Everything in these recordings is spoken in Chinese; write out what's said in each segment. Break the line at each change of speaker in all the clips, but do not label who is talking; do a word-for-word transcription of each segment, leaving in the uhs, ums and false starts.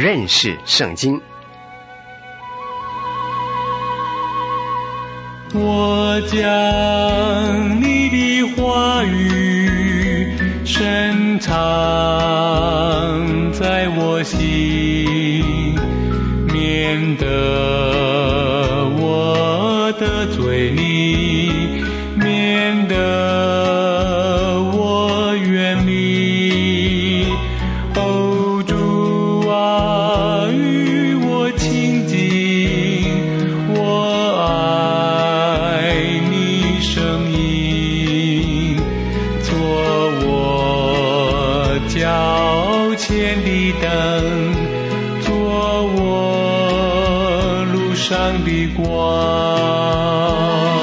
认识圣经。
我将你的话语深藏在我心，免得我得罪你，免得我远离。哦，主啊，与我亲近，我爱你声音，做我脚前的灯，做我路上的光。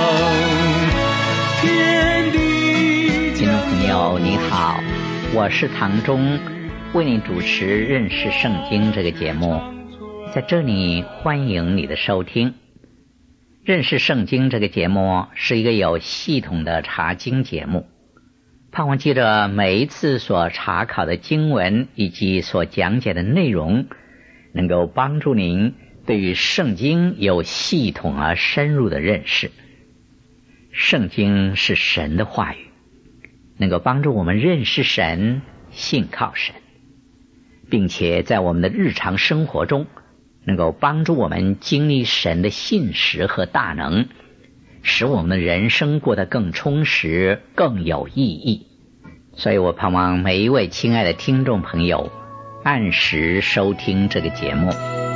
听众朋友您好，我是唐忠，为您主持认识圣经这个节目。在这里欢迎你的收听。认识圣经这个节目是一个有系统的查经节目，盼望记着每一次所查考的经文以及所讲解的内容，能够帮助您对于圣经有系统而深入的认识。圣经是神的话语，能够帮助我们认识神，信靠神，并且在我们的日常生活中能够帮助我们经历神的信实和大能，使我们的人生过得更充实，更有意义。所以我盼望每一位亲爱的听众朋友按时收听这个节目。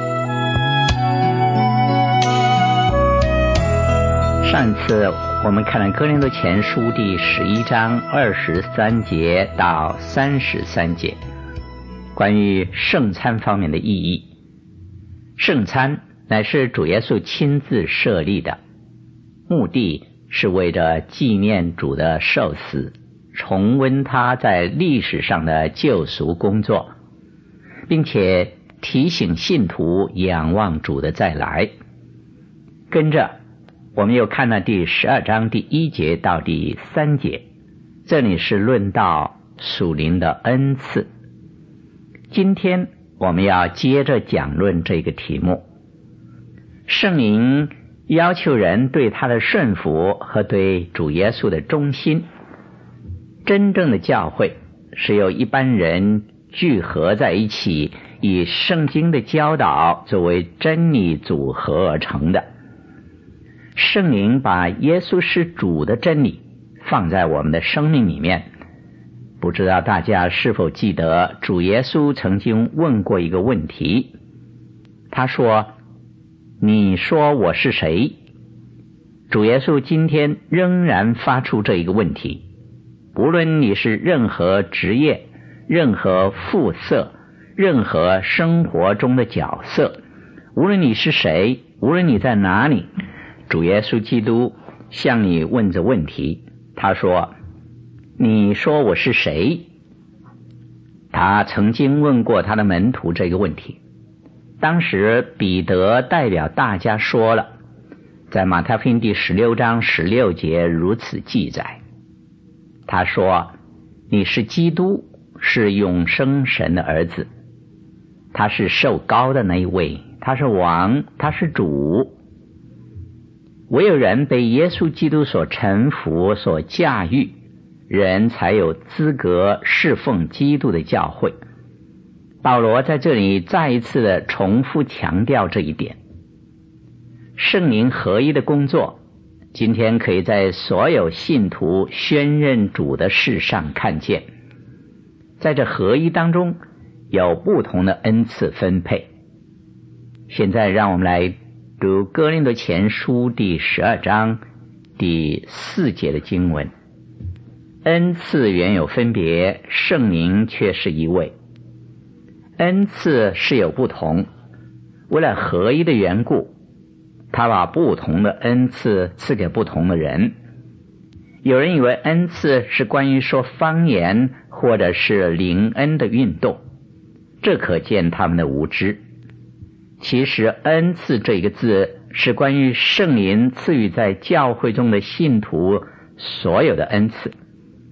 上一次我们看了哥林多前书第十一章二十三节到三十三节，关于圣餐方面的意义。圣餐乃是主耶稣亲自设立的，目的是为着纪念主的受死，重温他在历史上的救赎工作，并且提醒信徒仰望主的再来。跟着我们又看了第十二章第一节到第三节，这里是论到属灵的恩赐。今天我们要接着讲论这个题目。圣灵要求人对他的顺服和对主耶稣的忠心。真正的教会是由一般人聚合在一起，以圣经的教导作为真理组合而成的。圣灵把耶稣是主的真理放在我们的生命里面。不知道大家是否记得，主耶稣曾经问过一个问题，他说：你说我是谁？主耶稣今天仍然发出这一个问题，无论你是任何职业，任何肤色，任何生活中的角色，无论你是谁，无论你在哪里，主耶稣基督向你问着问题。他说：你说我是谁？他曾经问过他的门徒这个问题。当时彼得代表大家说了，在马太福音第十六章十六节如此记载。他说：你是基督，是永生神的儿子。他是受膏的那一位，他是王，他是主。唯有人被耶稣基督所臣服，所驾驭，人才有资格侍奉基督的教会。保罗在这里再一次的重复强调这一点。圣灵合一的工作，今天可以在所有信徒宣认主的事上看见。在这合一当中有不同的恩赐分配。现在让我们来读哥林多前书第十二章第四节的经文。恩赐原有分别，圣灵却是一位。恩赐是有不同，为了合一的缘故，他把不同的恩赐赐给不同的人。有人以为恩赐是关于说方言或者是灵恩的运动，这可见他们的无知。其实恩赐这个字是关于圣灵赐予在教会中的信徒所有的恩赐。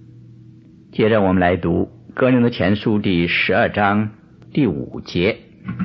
接着我们来读哥林多前书第十二章第五节，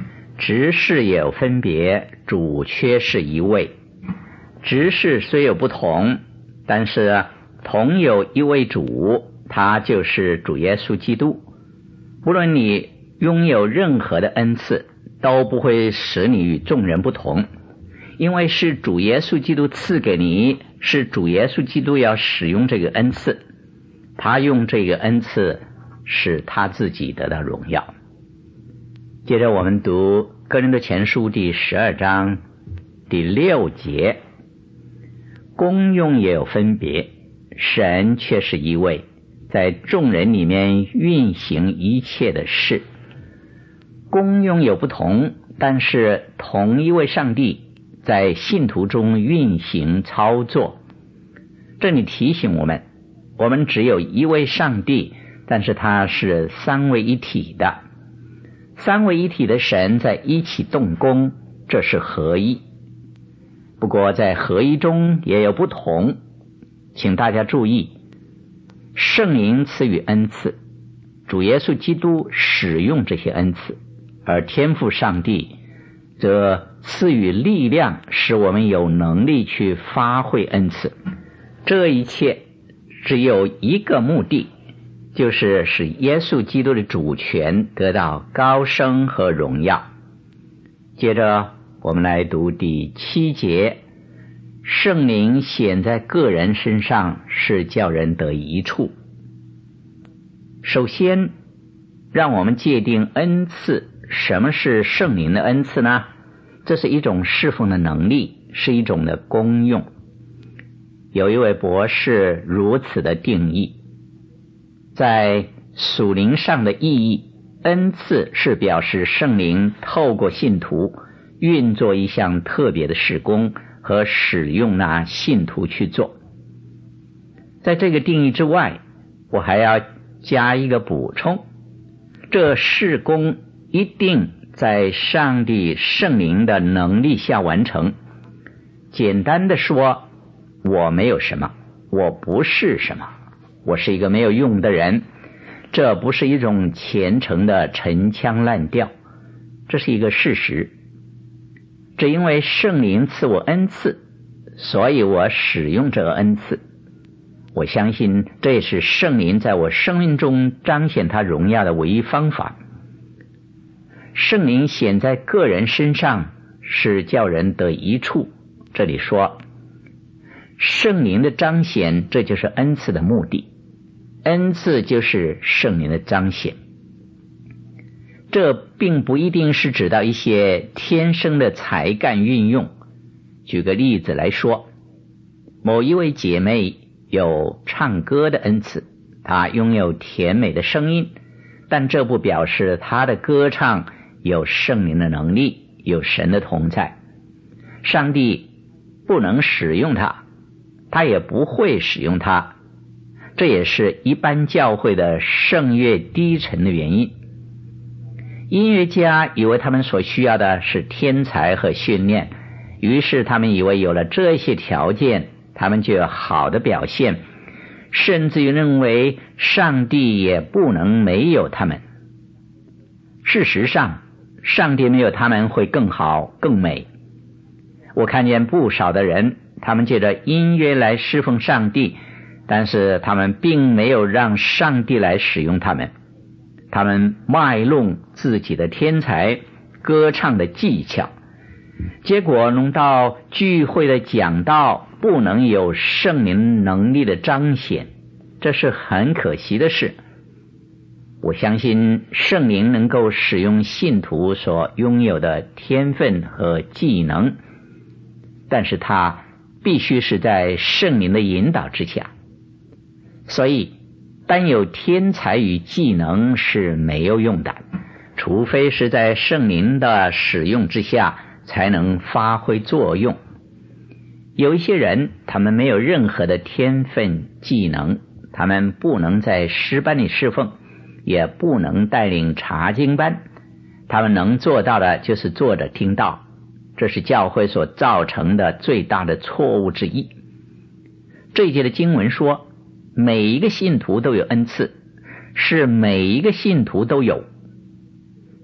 执事也有分别，主却是一位。执事虽有不同，但是同有一位主，他就是主耶稣基督。无论你拥有任何的恩赐，都不会使你与众人不同，因为是主耶稣基督赐给你，是主耶稣基督要使用这个恩赐，他用这个恩赐使他自己得到荣耀。接着我们读哥林多前书第十二章第六节，功用也有分别，神却是一位，在众人里面运行一切的事。功用有不同，但是同一位上帝在信徒中运行操作。这里提醒我们，我们只有一位上帝，但是他是三位一体的。三位一体的神在一起动工，这是合一。不过在合一中也有不同，请大家注意，圣灵赐予恩赐，主耶稣基督使用这些恩赐，而天父上帝则赐予力量，使我们有能力去发挥恩赐。这一切只有一个目的，就是使耶稣基督的主权得到高升和荣耀。接着我们来读第七节，圣灵显在个人身上，是叫人得益处。首先让我们界定恩赐。什么是圣灵的恩赐呢？这是一种侍奉的能力，是一种的功用。有一位博士如此的定义，在属灵上的意义，恩赐是表示圣灵透过信徒运作一项特别的事工和使用那信徒去做。在这个定义之外，我还要加一个补充，这事工一定在上帝圣灵的能力下完成。简单的说，我没有什么，我不是什么，我是一个没有用的人。这不是一种虔诚的陈腔滥调，这是一个事实。只因为圣灵赐我恩赐，所以我使用这个恩赐。我相信这也是圣灵在我生命中彰显他荣耀的唯一方法。圣灵显在个人身上，是叫人得益处。这里说圣灵的彰显，这就是恩赐的目的。恩赐就是圣灵的彰显。这并不一定是指到一些天生的才干运用。举个例子来说，某一位姐妹有唱歌的恩赐，她拥有甜美的声音，但这不表示她的歌唱有圣灵的能力，有神的同在。上帝不能使用她，他也不会使用她，这也是一般教会的圣乐低沉的原因。音乐家以为他们所需要的是天才和训练，于是他们以为有了这些条件，他们就有好的表现，甚至于认为上帝也不能没有他们。事实上，上帝没有他们会更好更美。我看见不少的人，他们借着音乐来侍奉上帝，但是他们并没有让上帝来使用他们。他们卖弄自己的天才，歌唱的技巧，结果弄到聚会的讲道不能有圣灵能力的彰显，这是很可惜的事。我相信圣灵能够使用信徒所拥有的天分和技能，但是他必须是在圣灵的引导之下。所以单有天才与技能是没有用的，除非是在圣灵的使用之下才能发挥作用。有一些人，他们没有任何的天分技能，他们不能在诗班里侍奉，也不能带领查经班，他们能做到的就是坐着听道。这是教会所造成的最大的错误之一。这一节的经文说，每一个信徒都有恩赐，是每一个信徒都有。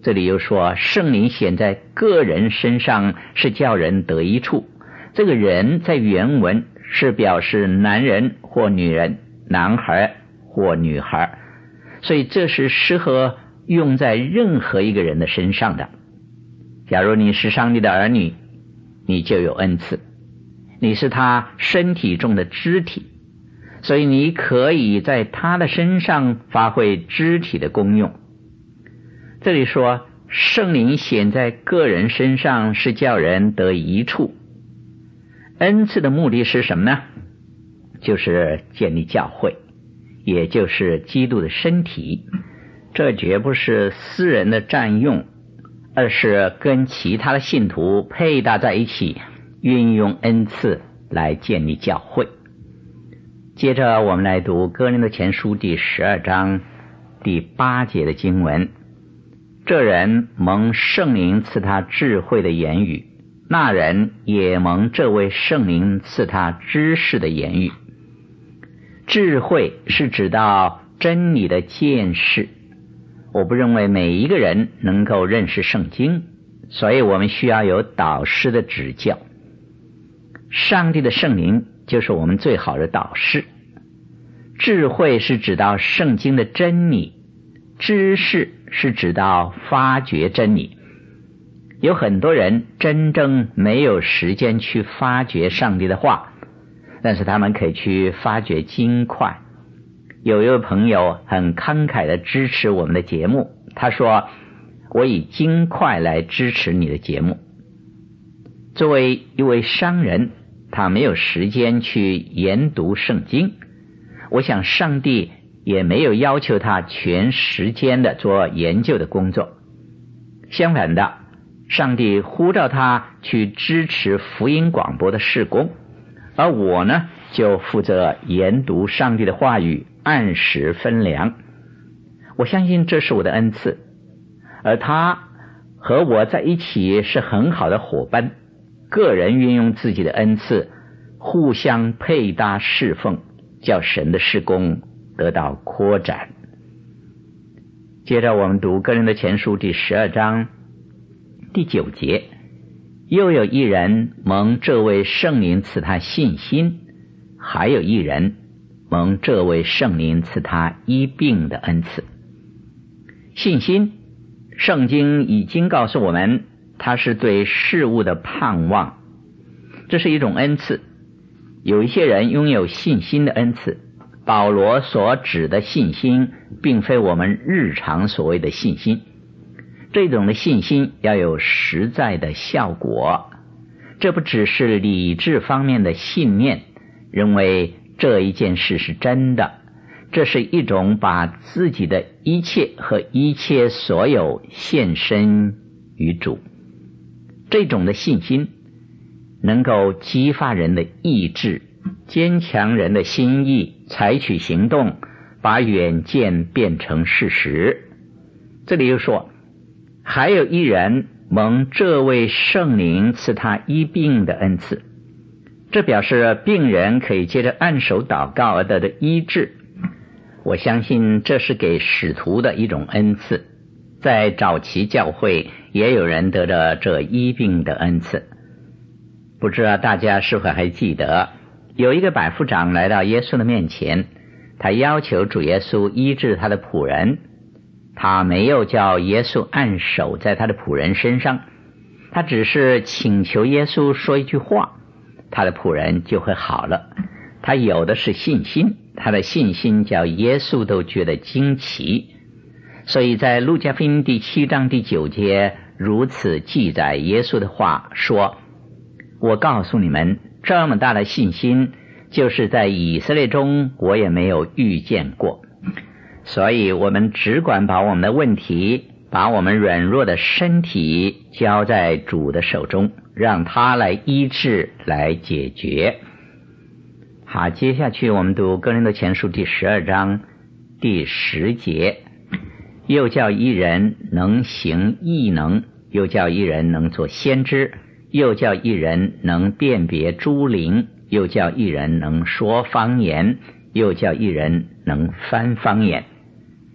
这里又说圣灵显在个人身上是叫人得益处，这个人在原文是表示男人或女人，男孩或女孩，所以这是适合用在任何一个人的身上的。假如你是上帝的儿女，你就有恩赐，你是他身体中的肢体，所以你可以在他的身上发挥肢体的功用。这里说圣灵显在个人身上是叫人得益处，恩赐的目的是什么呢？就是建立教会，也就是基督的身体。这绝不是私人的占用，而是跟其他的信徒配搭在一起，运用恩赐来建立教会。接着我们来读哥林多前书第十二章第八节的经文，这人蒙圣灵赐他智慧的言语，那人也蒙这位圣灵赐他知识的言语。智慧是指到真理的见识，我不认为每一个人能够认识圣经，所以我们需要有导师的指教。上帝的圣灵就是我们最好的导师。智慧是指到圣经的真理，知识是指到发掘真理。有很多人真正没有时间去发掘上帝的话，但是他们可以去发掘金块。有一位朋友很慷慨地支持我们的节目，他说我以金块来支持你的节目。作为一位商人，他没有时间去研读圣经，我想上帝也没有要求他全时间的做研究的工作。相反的，上帝呼召他去支持福音广播的事工，而我呢，就负责研读上帝的话语，按时分粮。我相信这是我的恩赐，而他和我在一起是很好的伙伴，个人运用自己的恩赐，互相配搭侍奉，叫神的事工得到扩展。接着我们读哥林多前书第十二章第九节，又有一人蒙这位圣灵赐他信心，还有一人蒙这位圣灵赐他医病的恩赐。信心，圣经已经告诉我们，它是对事物的盼望，这是一种恩赐。有一些人拥有信心的恩赐，保罗所指的信心并非我们日常所谓的信心，这种的信心要有实在的效果。这不只是理智方面的信念，认为这一件事是真的，这是一种把自己的一切和一切所有献身于主。这种的信心能够激发人的意志，坚强人的心意，采取行动，把远见变成事实。这里又说，还有一人蒙这位圣灵赐他医病的恩赐，这表示病人可以借着按手祷告而得的医治。我相信这是给使徒的一种恩赐，在早期教会也有人得着这医病的恩赐。不知道大家是否还记得，有一个百夫长来到耶稣的面前，他要求主耶稣医治他的仆人。他没有叫耶稣按手在他的仆人身上，他只是请求耶稣说一句话，他的仆人就会好了。他有的是信心，他的信心叫耶稣都觉得惊奇。所以在路加福音第七章第九节如此记载耶稣的话，说，我告诉你们，这么大的信心，就是在以色列中我也没有遇见过。所以我们只管把我们的问题，把我们软弱的身体交在主的手中，让他来医治，来解决。好，接下去我们读哥林多前书第十二章第十节，又叫一人能行异能，又叫一人能做先知，又叫一人能辨别诸灵，又叫一人能说方言，又叫一人能翻方言。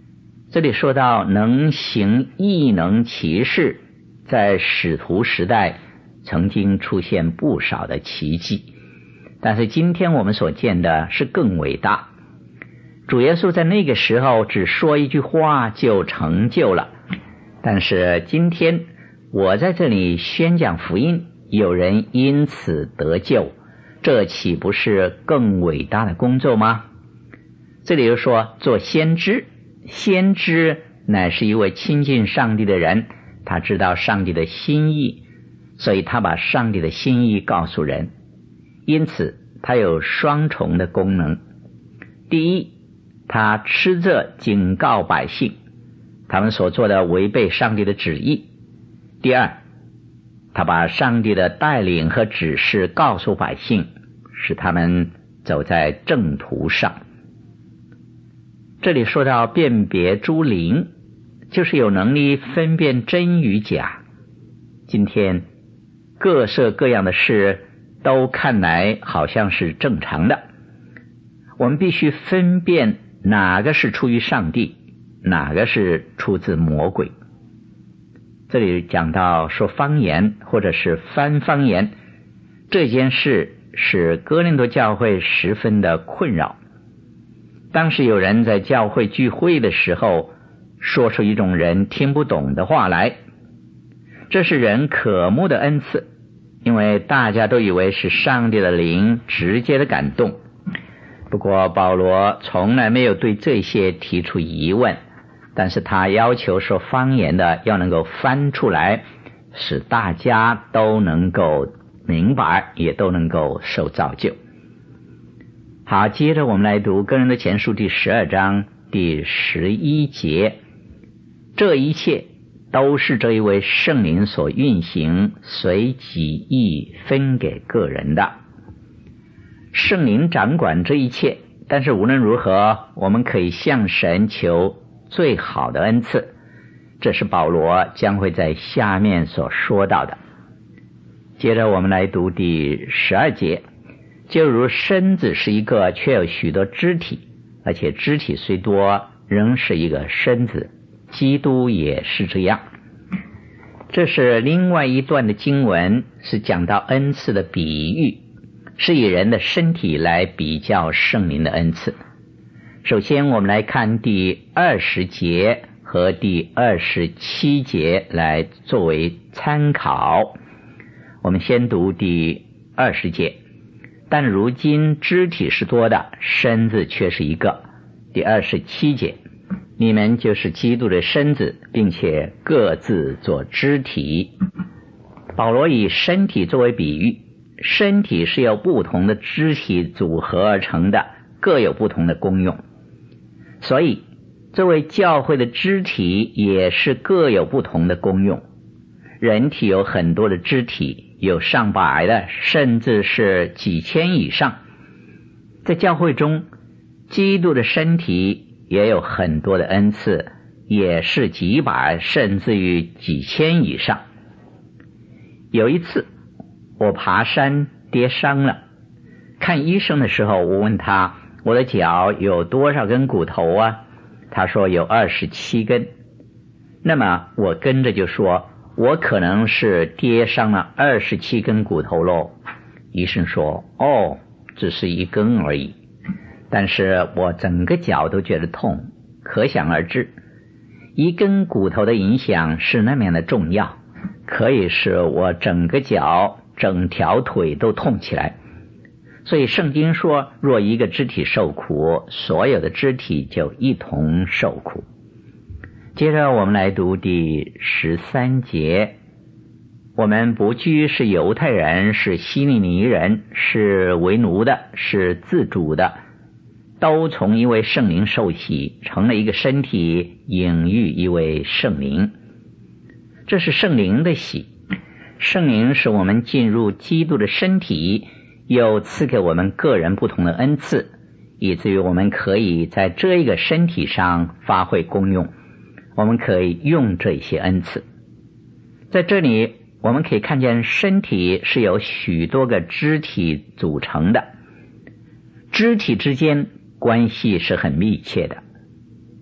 这里说到能行异能奇事，在使徒时代曾经出现不少的奇迹，但是今天我们所见的是更伟大。主耶稣在那个时候只说一句话就成就了，但是今天我在这里宣讲福音，有人因此得救，这岂不是更伟大的工作吗？这里又说做先知，先知乃是一位亲近上帝的人，他知道上帝的心意，所以他把上帝的心意告诉人，因此他有双重的功能。第一，他斥责警告百姓，他们所做的违背上帝的旨意。第二，他把上帝的带领和指示告诉百姓，使他们走在正途上。这里说到辨别诸灵，就是有能力分辨真与假。今天各色各样的事都看来好像是正常的，我们必须分辨哪个是出于上帝，哪个是出自魔鬼。这里讲到说方言或者是翻方言，这件事使哥林多教会十分的困扰。当时有人在教会聚会的时候说出一种人听不懂的话来，这是人渴慕的恩赐，因为大家都以为是上帝的灵直接的感动。不过保罗从来没有对这些提出疑问，但是他要求说方言的要能够翻出来，使大家都能够明白，也都能够受造就。好，接着我们来读哥林多前书第十二章第十一节，这一切都是这一位圣灵所运行，随己意分给个人的。圣灵掌管这一切，但是无论如何，我们可以向神求最好的恩赐，这是保罗将会在下面所说到的。接着我们来读第十二节，就如身子是一个，却有许多肢体，而且肢体虽多，仍是一个身子，基督也是这样。这是另外一段的经文，是讲到恩赐的比喻，是以人的身体来比较圣灵的恩赐。首先我们来看第二十节和第二十七节来作为参考。我们先读第二十节，但如今肢体是多的，身子却是一个。第二十七节，你们就是基督的身子，并且各自做肢体。保罗以身体作为比喻，身体是由不同的肢体组合而成的，各有不同的功用，所以作为教会的肢体也是各有不同的功用。人体有很多的肢体，有上百的，甚至是几千以上。在教会中，基督的身体也有很多的恩赐，也是几百甚至于几千以上。有一次我爬山跌伤了，看医生的时候，我问他我的脚有多少根骨头啊？他说有二十七根。那么我跟着就说，我可能是跌伤了二十七根骨头咯。医生说，哦，只是一根而已。但是我整个脚都觉得痛，可想而知，一根骨头的影响是那么样的重要，可以使我整个脚整条腿都痛起来。所以圣经说，若一个肢体受苦，所有的肢体就一同受苦。接着我们来读第十三节，我们不拘是犹太人，是希利尼人，是为奴的，是自主的，都从一位圣灵受洗，成了一个身体，隐喻一位圣灵。这是圣灵的洗，圣灵使我们进入基督的身体，又赐给我们个人不同的恩赐，以至于我们可以在这一个身体上发挥功用，我们可以用这些恩赐。在这里我们可以看见身体是由许多个肢体组成的，肢体之间关系是很密切的。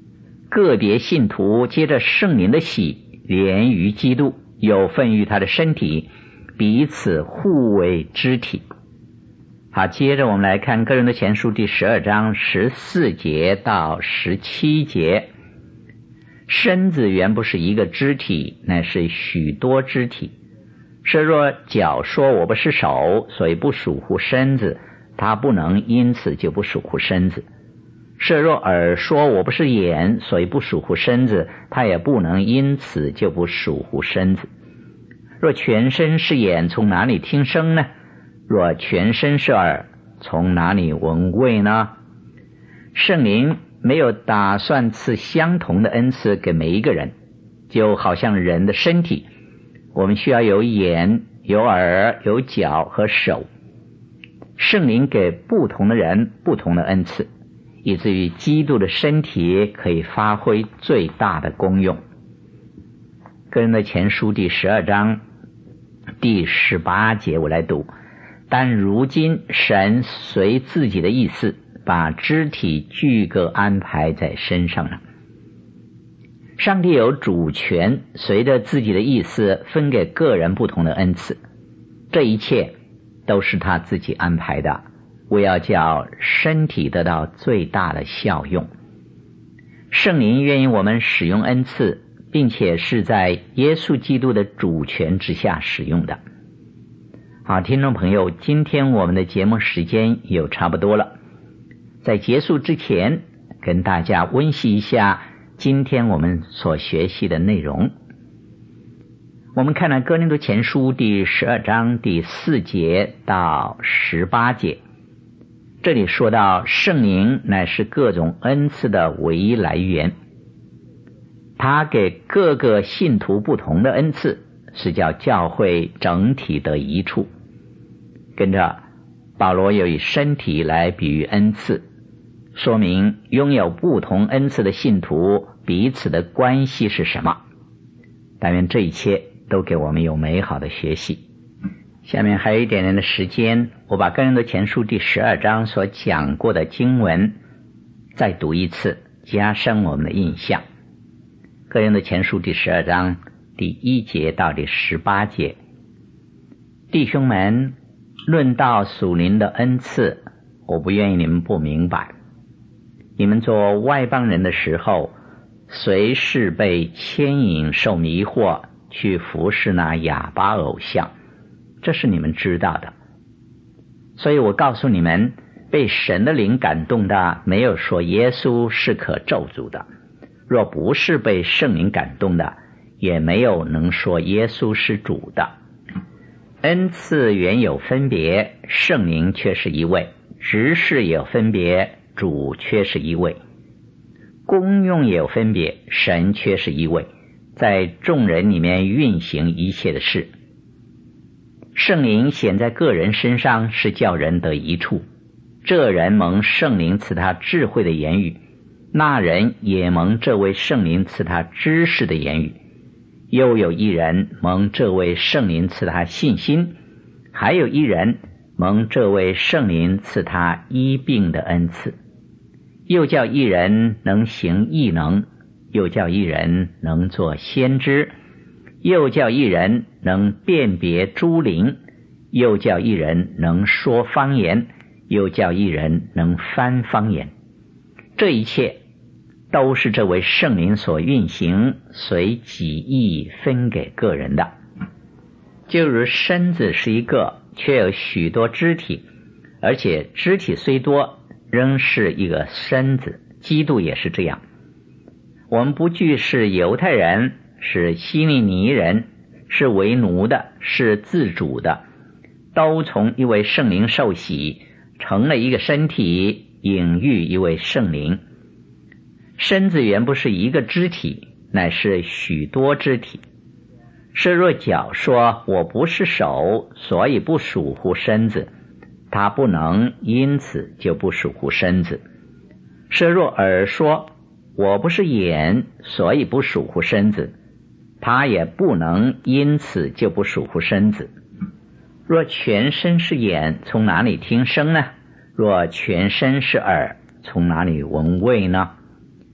个别信徒接着圣灵的喜，连于基督，有份于他的身体，彼此互为肢体。好，接着我们来看哥林多前书第十二章十四节到十七节。身子原不是一个肢体，乃是许多肢体。是若脚说我不是手，所以不属乎身子，他不能因此就不属乎身子。是若耳说我不是眼，所以不属乎身子，他也不能因此就不属乎身子。若全身是眼，从哪里听声呢？若全身是耳，从哪里闻味呢？圣灵没有打算赐相同的恩赐给每一个人，就好像人的身体，我们需要有眼、有耳、有脚和手。圣灵给不同的人不同的恩赐，以至于基督的身体可以发挥最大的功用。哥林多前书第十二章第十八节我来读。但如今神随自己的意思，把肢体俱各安排在身上了。上帝有主权，随着自己的意思分给个人不同的恩赐，这一切都是他自己安排的，为要叫身体得到最大的效用。圣灵愿意我们使用恩赐，并且是在耶稣基督的主权之下使用的。好，听众朋友，今天我们的节目时间又差不多了，在结束之前跟大家温习一下今天我们所学习的内容。我们看了哥林多前书第十二章第四节到十八节，这里说到圣灵乃是各种恩赐的唯一来源，他给各个信徒不同的恩赐，是叫教会整体得益处。跟着保罗又以身体来比喻恩赐，说明拥有不同恩赐的信徒彼此的关系是什么。但愿这一切都给我们有美好的学习。下面还有一点点的时间，我把哥林多前书第十二章所讲过的经文再读一次，加深我们的印象。哥林多前书第十二章第一节到第十八节。弟兄们，论到属灵的恩赐，我不愿意你们不明白。你们做外邦人的时候，随时被牵引受迷惑，去服侍那哑巴偶像，这是你们知道的。所以我告诉你们，被神的灵感动的，没有说耶稣是可咒诅的；若不是被圣灵感动的，也没有能说耶稣是主的。恩赐原有分别，圣灵却是一位；执事也有分别，主却是一位；功用也有分别，神却是一位，在众人里面运行一切的事。圣灵显在个人身上，是叫人得益处。这人蒙圣灵赐他智慧的言语，那人也蒙这位圣灵赐他知识的言语。又有一人蒙这位圣灵赐他信心，还有一人蒙这位圣灵赐他医病的恩赐。又叫一人能行异能，又叫一人能做先知，又叫一人能辨别诸灵，又叫一人能说方言，又叫一人能翻方言。这一切都是这位圣灵所运行，随己意分给个人的。就如身子是一个，却有许多肢体，而且肢体虽多，仍是一个身子。基督也是这样。我们不惧是犹太人，是希利尼人，是为奴的，是自主的，都从一位圣灵受洗，成了一个身体，隐喻一位圣灵。身子原不是一个肢体，乃是许多肢体。是若脚说我不是手，所以不属乎身子，他不能因此就不属乎身子。是若耳说我不是眼，所以不属乎身子，他也不能因此就不属乎身子。若全身是眼，从哪里听声呢？若全身是耳，从哪里闻味呢？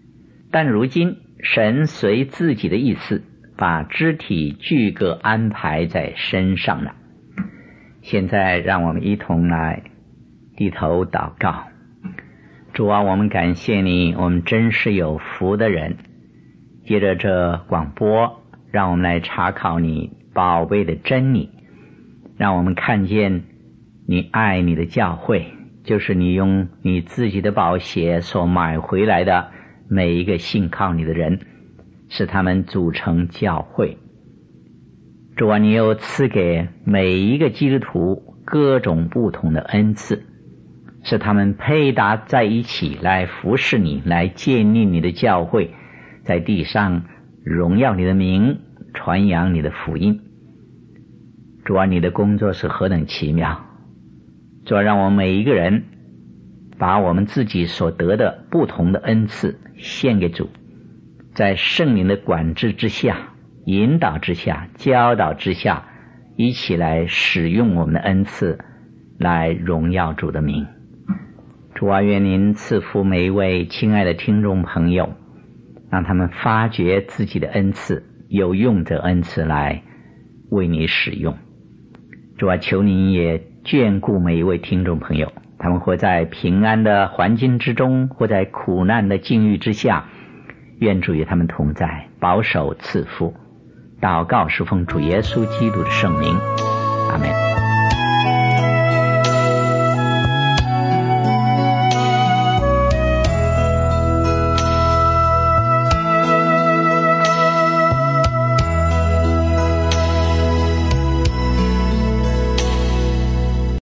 但如今神随自己的意思把肢体俱各安排在身上了。现在让我们一同来低头祷告。主啊，我们感谢你，我们真是有福的人。借着这广播，让我们来查考你宝贝的真理，让我们看见你爱你的教会，就是你用你自己的宝血所买回来的每一个信靠你的人，使他们组成教会。主啊，你又赐给每一个基督徒各种不同的恩赐，使他们配搭在一起来服侍你，来建立你的教会，在地上荣耀你的名，传扬你的福音。主啊，你的工作是何等奇妙。主啊，让我们每一个人把我们自己所得的不同的恩赐献给主，在圣灵的管制之下，引导之下，教导之下，一起来使用我们的恩赐来荣耀主的名。主啊，愿您赐福每一位亲爱的听众朋友，让他们发掘自己的恩赐，有用这恩赐来为你使用。主啊，求您也眷顾每一位听众朋友，他们或在平安的环境之中，或在苦难的境遇之下，愿主与他们同在，保守赐福。祷告是奉主耶稣基督的圣名，阿们。